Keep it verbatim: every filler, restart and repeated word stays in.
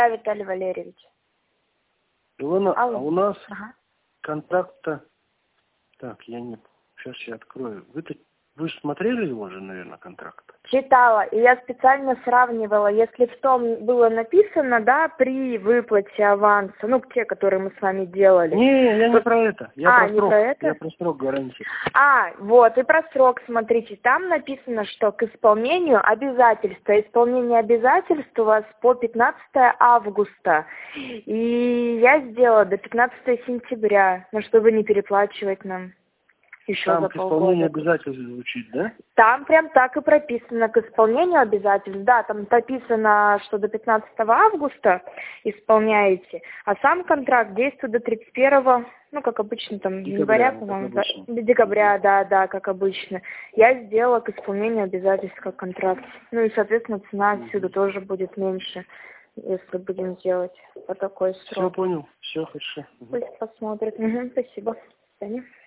Виталий Валерьевич. Илона, Алло. а у нас Ага. контракт-то... Так, я не... Сейчас я открою. Вы-то... Вы же смотрели его же, наверное, контракт? Читала, и я специально сравнивала, если в том было написано, да, при выплате аванса, ну, те, которые мы с вами делали. Не, я не вот... про это. Я а, про не срок. про это? Я про срок гарантии. А, вот, и про срок, смотрите, там написано, что к исполнению обязательства. Исполнение обязательств у вас по пятнадцатое августа. И я сделала до пятнадцатого сентября, ну, чтобы не переплачивать нам. Еще Там за к исполнению полгода. обязательств звучит, да? Там прям так и прописано, к исполнению обязательств. Да, там прописано, что до пятнадцатого августа исполняете, а сам контракт действует до тридцать первого, ну, как обычно, там, Декабря, января, ну, по-моему, как да, обычно. до декабря, да, да, как обычно. Я сделала к исполнению обязательств как контракт. Ну, и, соответственно, цена Угу. отсюда тоже будет меньше, если будем делать по такой срок. Все понял, все хорошо. Угу. Пусть посмотрят. Угу, спасибо. До свидания.